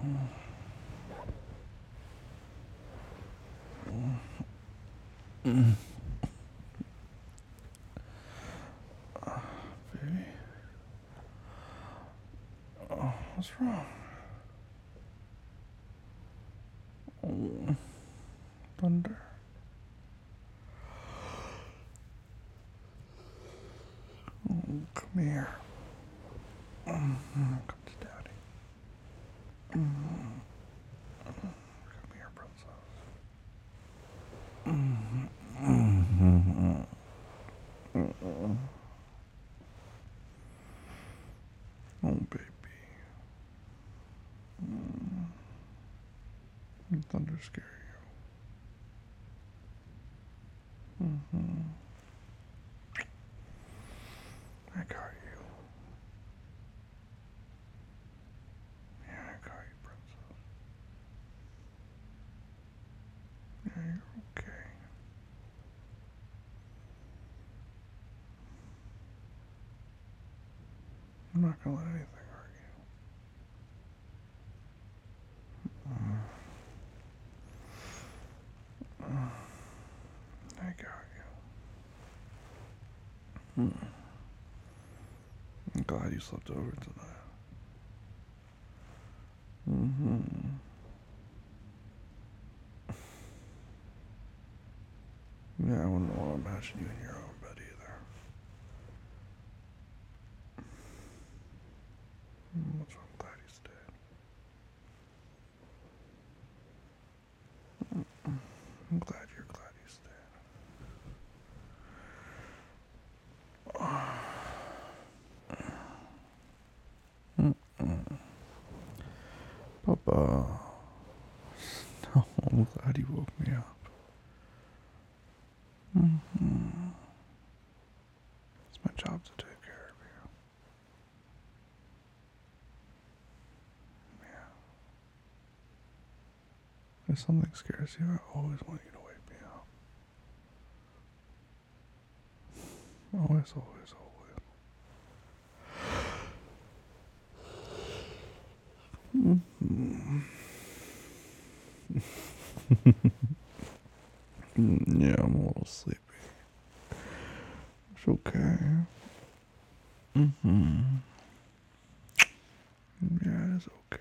Baby? Oh, what's wrong? Oh, thunder. Oh, come here. Come to daddy. Come here, princess. Oh, baby. Thunder scare you. I got you. Yeah, I got you, princess. Yeah, you're okay. I'm not gonna let anything hurt you. I got you. I'm glad you slept over tonight. Yeah, I wouldn't want to imagine you in your own bed either. So I'm glad you stayed. I'm glad you're glad you stayed. Papa. No, I'm glad you woke me up. It's my job to take care of you. Yeah. If something scares you, I always want you to wake me up. Always, always, always. Yeah, I'm a little sleepy. It's okay. Yeah, it's okay.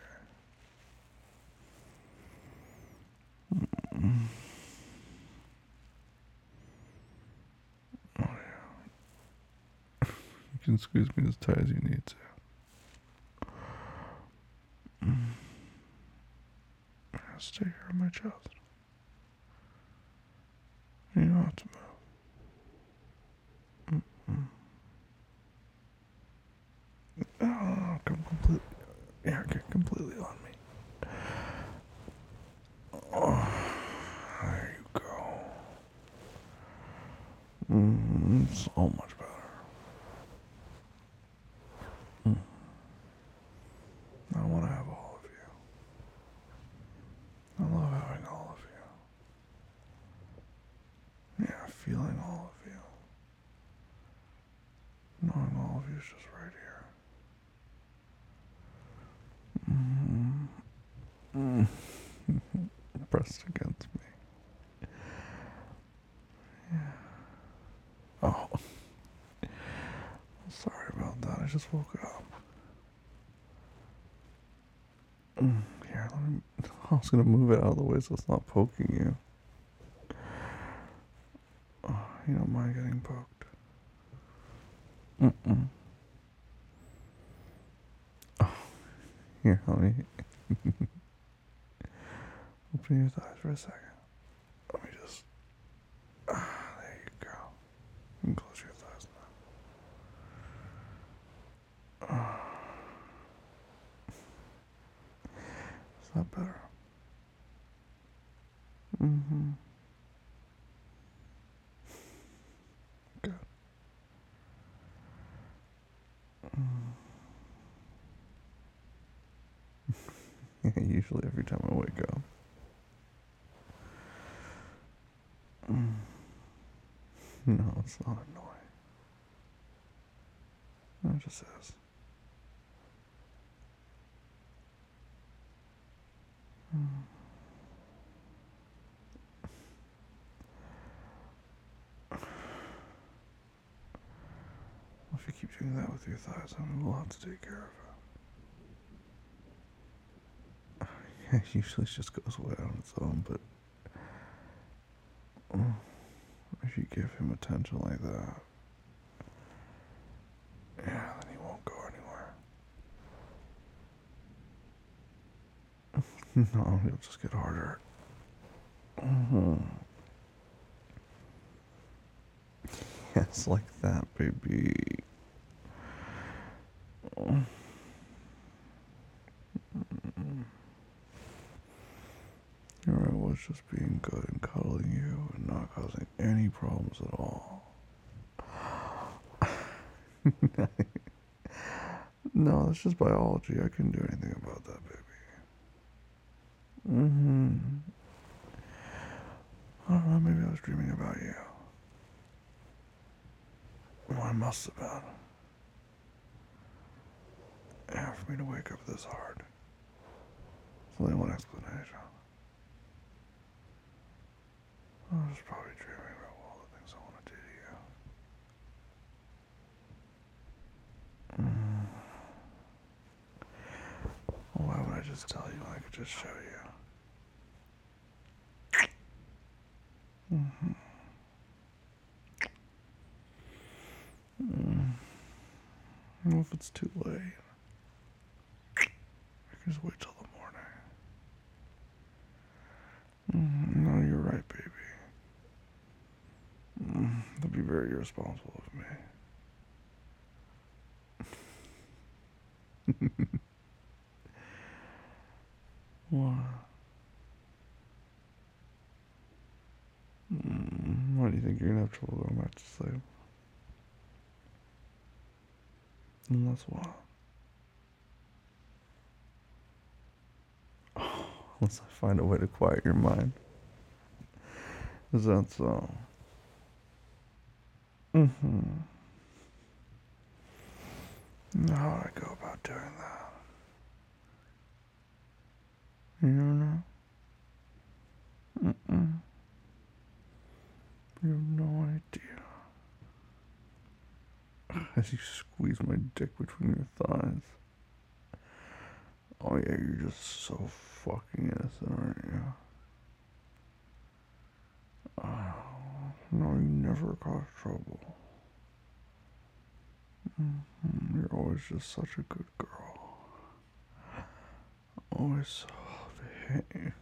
You can squeeze me as tight as you need to. Stay here on my chest. You don't have to move. Oh, come completely. Yeah, get completely on me. Oh, there you go. So much better. I want to have all of you. I love having all of you. Yeah, feeling all of you. Knowing all of you is just right here. Pressed against me. Oh, sorry about that. I just woke up. Here, let me. I was gonna move it out of the way so it's not poking you. Oh, you don't mind getting poked. Oh, here, let me open your thighs for a second. Let me just. There you go. You can close your thighs now. Is that better? Good. Usually every time I wake up. No, it's not annoying. It just is. If you keep doing that with your thighs, we'll have to take care of it. It usually just goes away on its own, but if you give him attention like that, yeah, then he won't go anywhere. No, he'll just get harder. Yes, like that, baby. Here I was just being good and cuddling you and not causing any problems at all. No, that's just biology. I couldn't do anything about that, baby. I don't know, maybe I was dreaming about you. Well, I must have been. Yeah, for me to wake up this hard. There's only one explanation. I was probably dreaming about all the things I want to do to you. Well, why would I just tell you when I could just show you? Well, if it's too late, I can just wait till the morning. No, you're right, baby. That'd be very irresponsible of me. What? Why do you think you're gonna have trouble going back to sleep? And that's why. Unless I find a way to quiet your mind. Is that so? How would I go about doing that? You don't know? You have no idea. As you squeeze my dick between your thighs. Oh yeah, you're just so fucking innocent, aren't you? No, you never cause trouble. You're always just such a good girl. Always so behaved,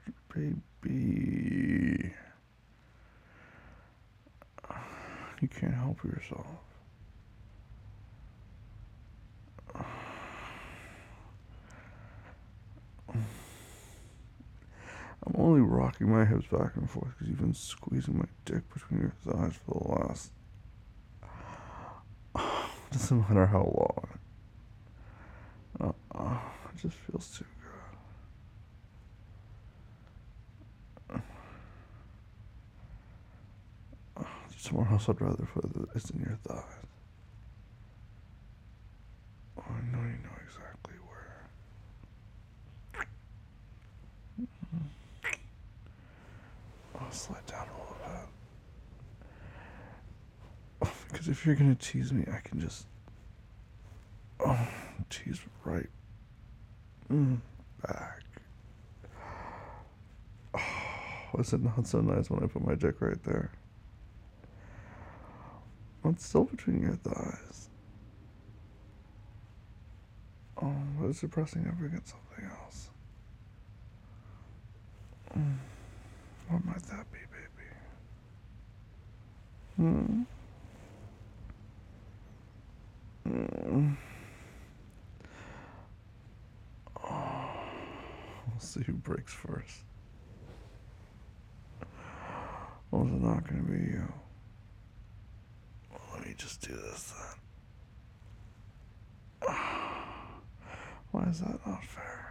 baby. You can't help yourself. I'm only rocking my hips back and forth because you've been squeezing my dick between your thighs for the last. Doesn't matter how long. It just feels too good. Somewhere else I'd rather put it's in your thighs. Oh, I know you know exactly where. I'll slide down a little bit. Because if you're gonna tease me, I can just tease right back. Was it not so nice when I put my dick right there? Well, it's still between your thighs. But it's pressing up against something else. What might that be, baby? We'll see who breaks first. Well, is it not going to be you? Well, let me just do this then. Why is that not fair?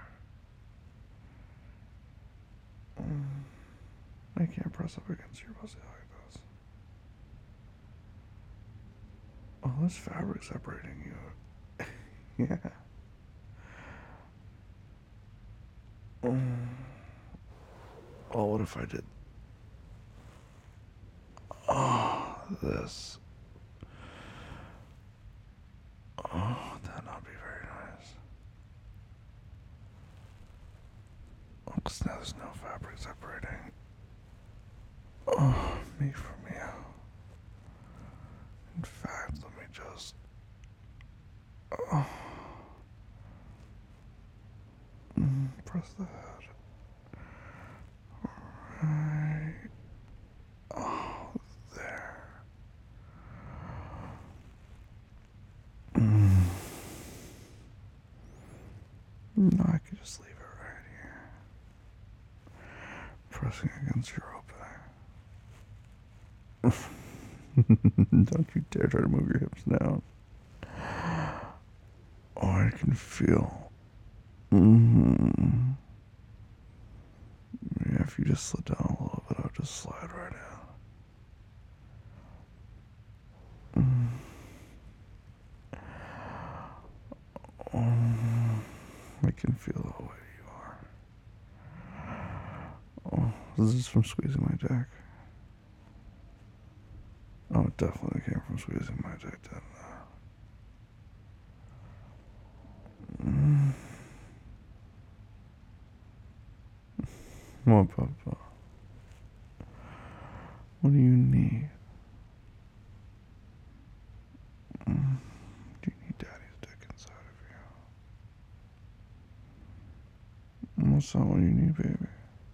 I can't press up against your pussy like this. Oh, there's fabric separating you. Yeah. Oh, what if I did? Oh, this. Oh, that'd not be very nice. Oh, 'cause now there's no fabric separating. Oh, me from you. In fact, let me just. Oh, press the head. Right. Oh, there. Mm. No, I could just leave it right here. Pressing against your opening. Don't you dare try to move your hips down. Oh, I can feel. Mm-hmm. Yeah, if you just slid down a little bit, I'll just slide right in. I can feel how wet you are. Oh, this is from squeezing my dick. Oh, it definitely came from squeezing my dick, didn't it? What, Papa? What do you need? Do you need Daddy's dick inside of you? What's not what you need, baby?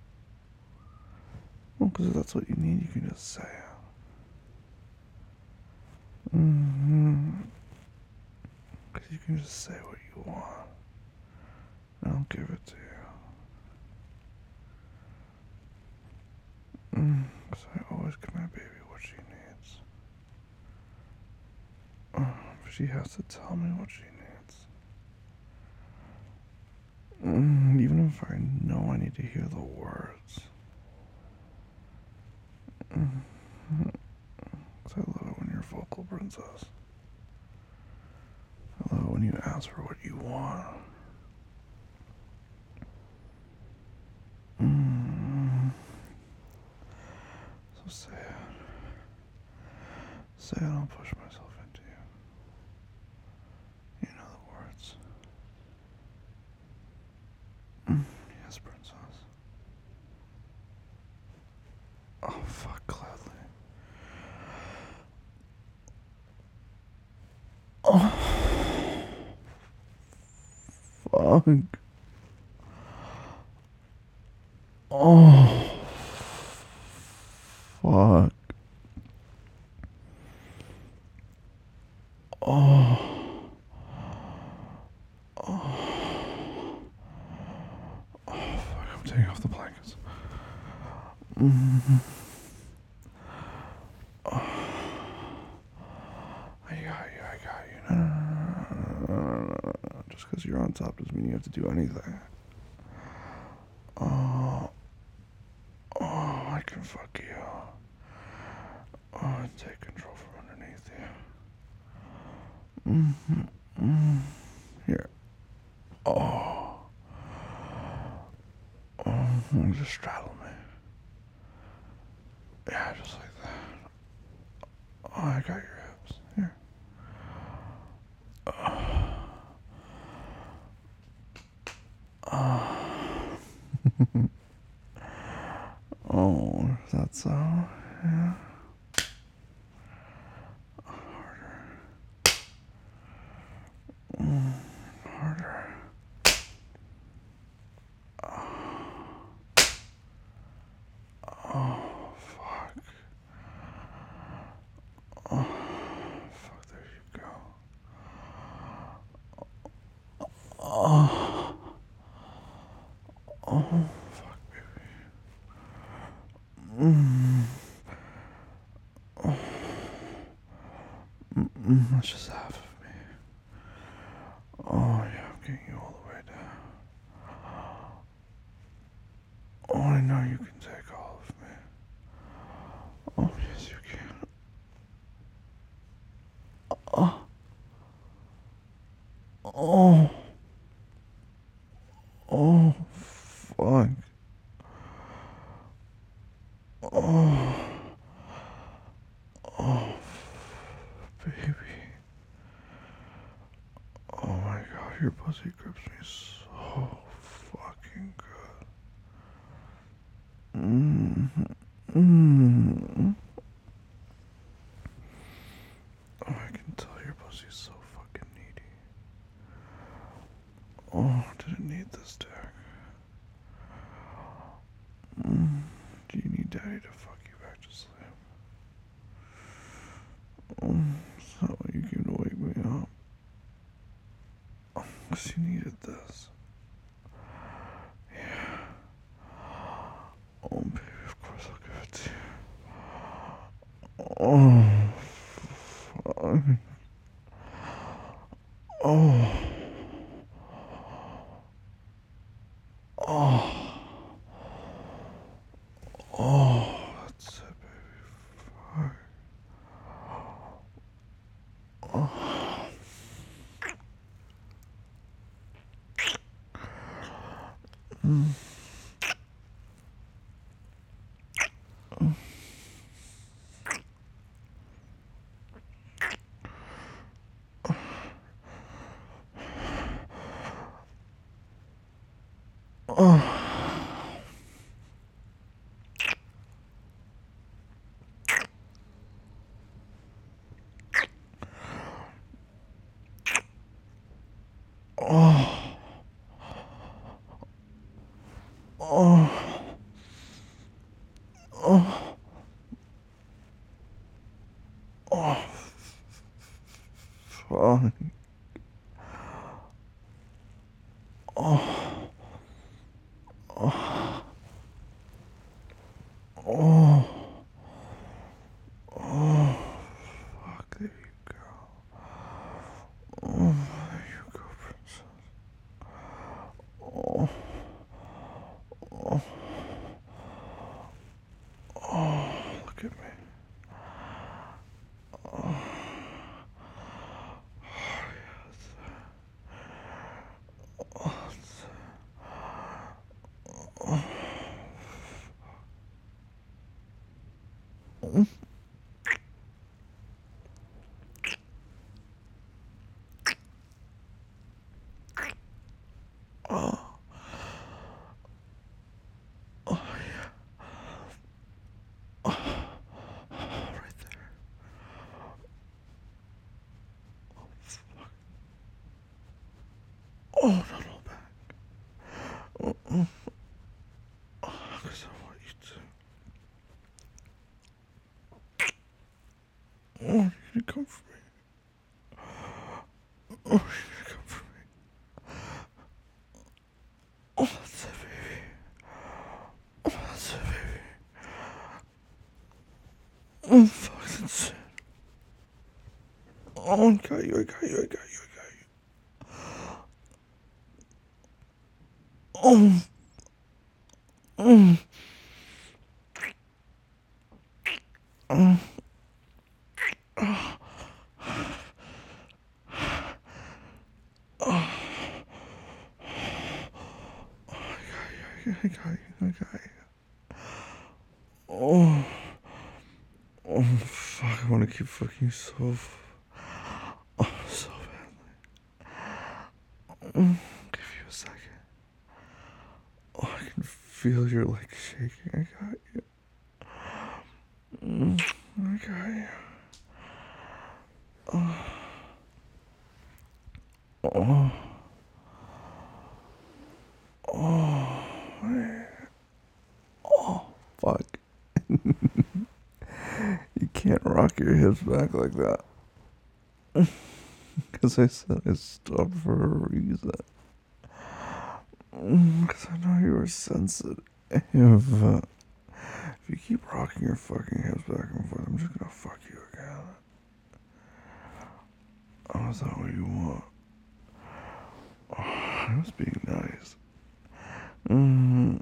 Well, because if that's what you need, you can just say it. Because you can just say what you want. I'll give it to you. Because I always give my baby what she needs. But she has to tell me what she needs. Even if I know I need to hear the words. Because I love it when you're vocal, princess. I love it when you ask for what you want. So say it. Say it, I'll push myself into you. You know the words. Yes, princess. Oh, fuck, gladly. Oh, fuck. Oh, fuck. Oh. Fuck, I'm taking off the blankets. I got you. No. Just because you're on top doesn't mean you have to do anything. Oh, I can fuck you. Oh, and take control from underneath you. Here. Oh, just straddle me. Yeah, just like that. Oh, I got your hips. Here. Oh, that's so. Yeah. Harder. Oh, fuck. Oh, fuck, there you go. Oh, fuck, baby. That's just half of me. Oh, yeah, I'm getting you all the way down. Oh, I know you can take all of me. Oh, yes, you can. Oh, oh, oh, fuck. Mm. Oh, I can tell your pussy's so fucking needy. Oh, did it need this dick? Do you need daddy to fuck you back to sleep? Is that why you came to wake me up? 'Cause you needed this. Yeah. Oh, baby, of course I'll give it to you. Oh, fuck. Oh. Oh. Oh. That's it, baby. Fuck. Oh. Mm. Oh. Oh. Oh. Oh. Oh. Fuck. Oh. Oh. Oh. Oh. Fuck. There you go. Oh, there you go, princess. Oh. Oh. Oh. Look at me. Oh. Oh. Oh, yeah. Oh. Right there. Oh, not all back. Oh, oh. Because I want you to. Oh, you're gonna come for me. Oh, you're gonna come for me. Oh, that's it, baby. Oh, that's it, baby. Oh, fuck, that's it. Oh, I got you, I got you, I got you, I got you. Oh, mm, mm, oh, I got you, I got you. Oh, oh, fuck, I wanna keep fucking you so bad. Give you a second. Oh, I can feel your legs shaking. I got you. I got you. Oh, oh, man. Oh, fuck. You can't rock your hips back like that. Because I said I stopped for a reason. Because I know you were sensitive. If you keep rocking your fucking hips back and forth, I'm just gonna fuck you again. Oh, is that what you want? Oh, I was being nice. Mm.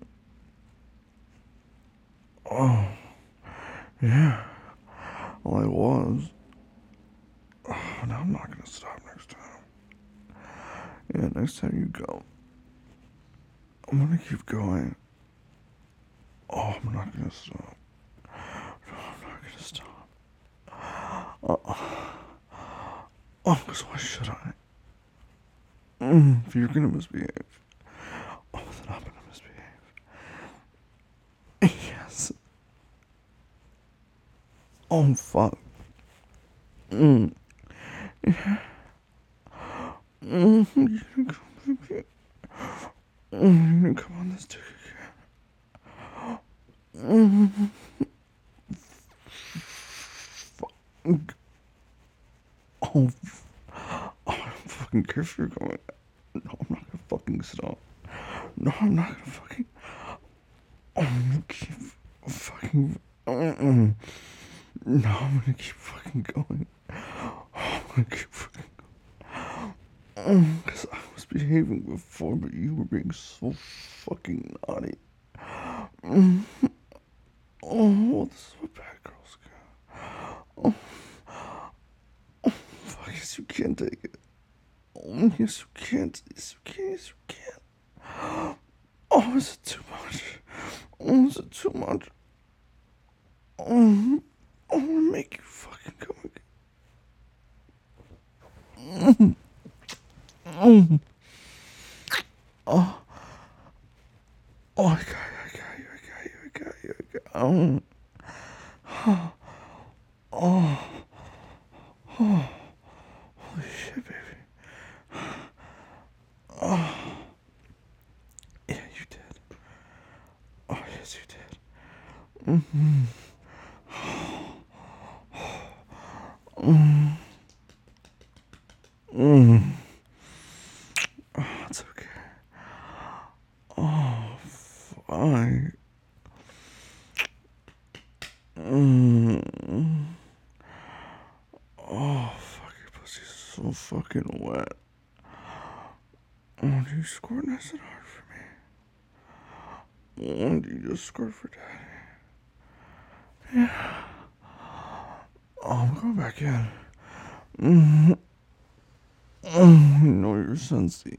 Oh, yeah. Well, I was. Oh, now I'm not gonna stop next time. Yeah, next time you go, I'm gonna keep going. Oh, I'm not gonna stop. No, I'm not gonna stop. Oh, because why should I? If you're gonna misbehave, oh, then I'm gonna misbehave. Yes. Oh, fuck. Mm. Mm. Come on this dick again. Fuck. Oh, I don't fucking care if you're going. No, I'm not gonna fucking stop. No, I'm not gonna fucking. I'm gonna keep fucking. No, I'm gonna keep fucking going. I'm gonna keep fucking going. Because I was behaving before, but you were being so fucking naughty. Oh, this is what bad girls get. Oh, fuck, yes, you can't take it. Oh, yes, you can't. Yes, you can. Yes, you can. Oh, is it too much? Oh, is it too much? Oh, I want to make you fucking come again. Oh, oh, I got you, I got you, I got you, I got you, holy shit, baby. Yeah, you did. Oh, yes, you did. Oh, it's okay. Oh, fine. Oh, fuck, your pussy's so fucking wet. Oh, do you squirt nice and hard for me? Oh, do you just squirt for daddy? Oh, I'm going back in. Oh, you know you're sensy.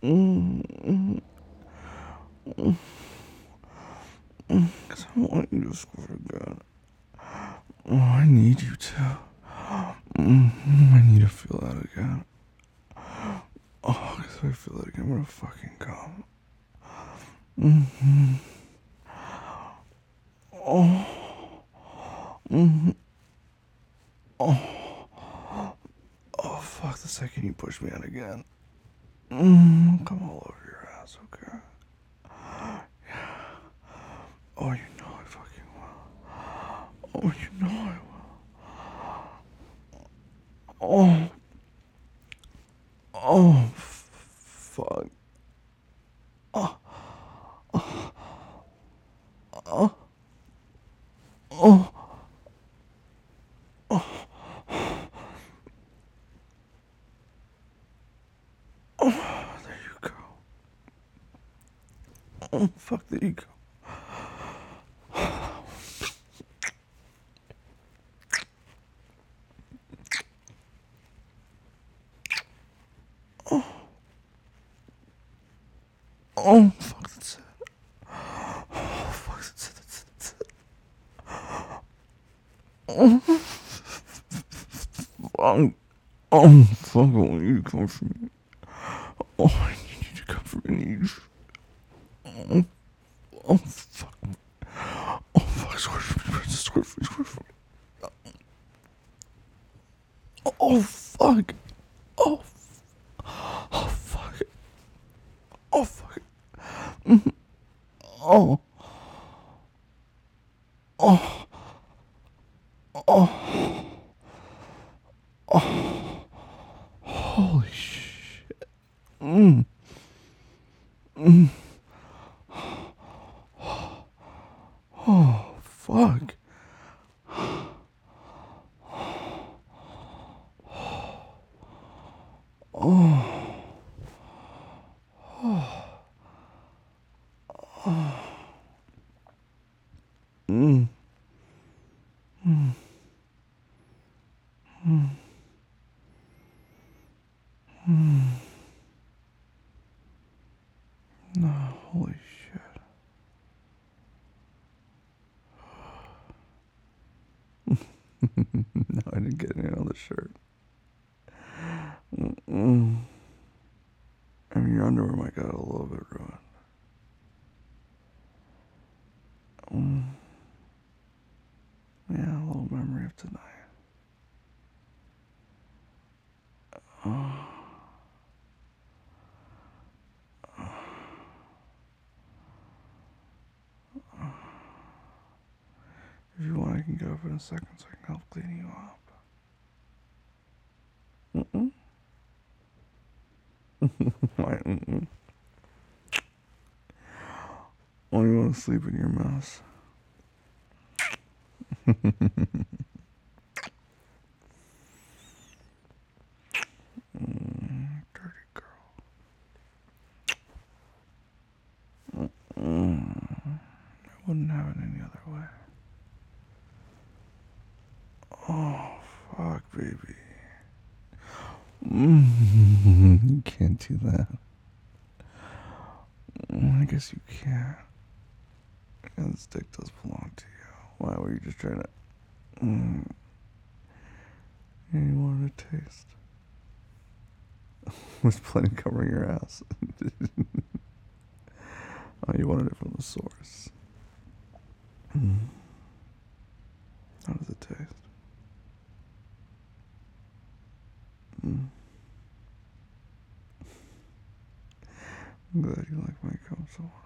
Because I want you to squirt again. Oh, I need you to. I need to feel that again. Oh, because if I feel it again, I'm gonna fucking come. Oh, fuck, the second you push me out again. Come all over your ass, okay? Oh, you know I fucking will. Oh, you know I will. Oh, fuck. There you go. Oh, fuck, there you go. Oh, fuck, that's it. Oh, fuck, that's it, that's it, that's it. Fuck. Oh, fuck, I want you to come for me. Oh, I need you to come for me. I need you. Oh, fuck. Oh, fuck, squirt for me, Princess, squirt for me, squirt for me. Oh, fuck. Oh, oh, fuck. Oh, fuck. Oh, oh, holy shit. Oh, fuck. No, holy shit. No, I didn't get any on the shirt. I mean, your underwear might got a little bit ruined. Yeah, a little memory of tonight. Oh, if you want, I can get up in a second so I can help clean you up. Mm-mm. Why, mm-mm. Why do you want to sleep in your mess? Dirty girl. I wouldn't have it any other way. Oh, fuck, baby. You can't do that. I guess you can't. And this dick does belong to you. Why were you just trying to... And you wanted a taste. There's plenty covering your ass. Oh, you wanted it from the source. How does it taste? I'm glad you like my cum so much.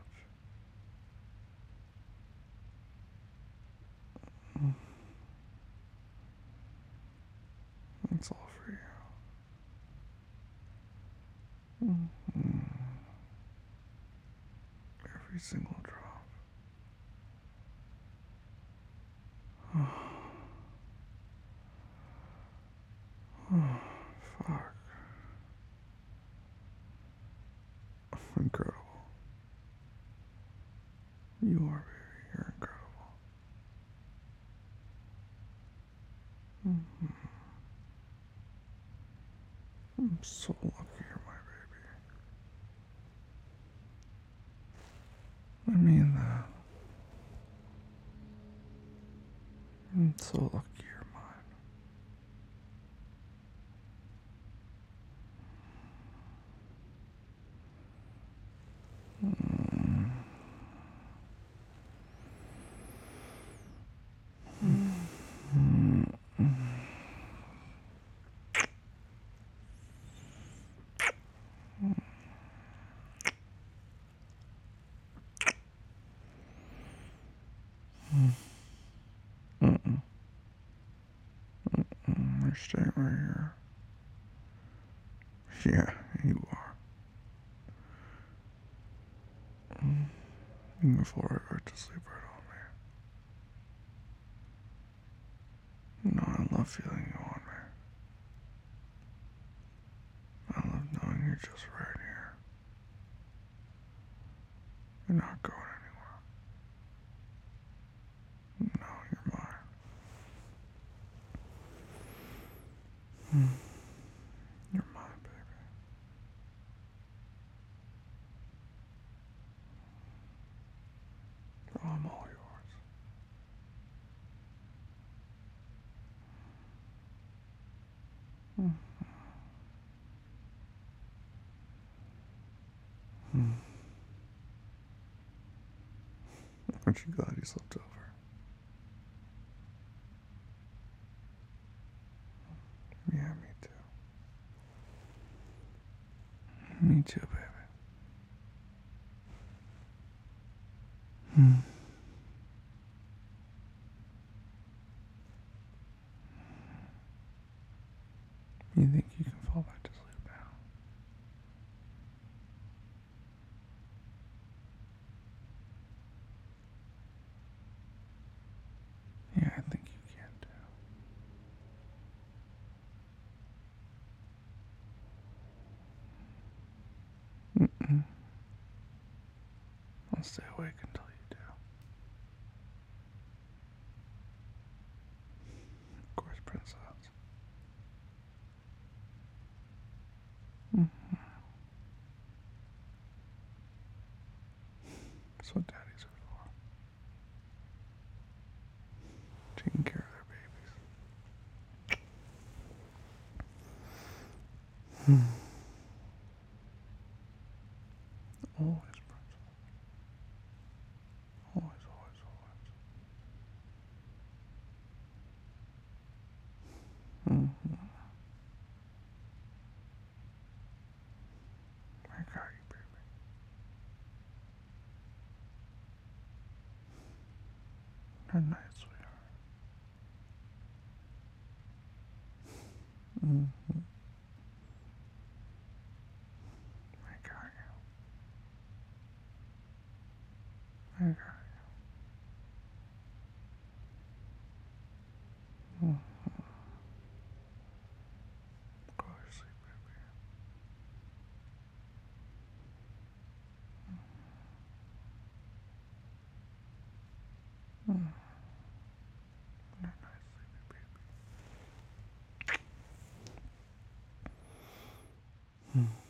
That's all for you. Every single drop. Fuck. Incredible. You are, baby. You're incredible. I'm so lucky you're my baby. I mean that. I'm so lucky you're mine. You're staying right here. Yeah, you are. You can fall right to sleep right on me. No, I love feeling you on me. I love knowing you're just right here. You're not going anywhere. No, you're mine. You're mine, baby. Oh, I'm all yours. Aren't you glad you slept over? Yeah, me too. Me too, baby. You think you can fall back to sleep now? Yeah, I think you can too. I'll stay awake until you do. Of course, princess. That's what daddies are for. Taking care of their babies. Always, princess. Always, always, always. Mm-hmm. I got you, baby. Good night, sweetheart. Mm-hmm. I got you. I got you. Mm. Go to sleep, baby. Mm. Good night, sleepy baby. Mm.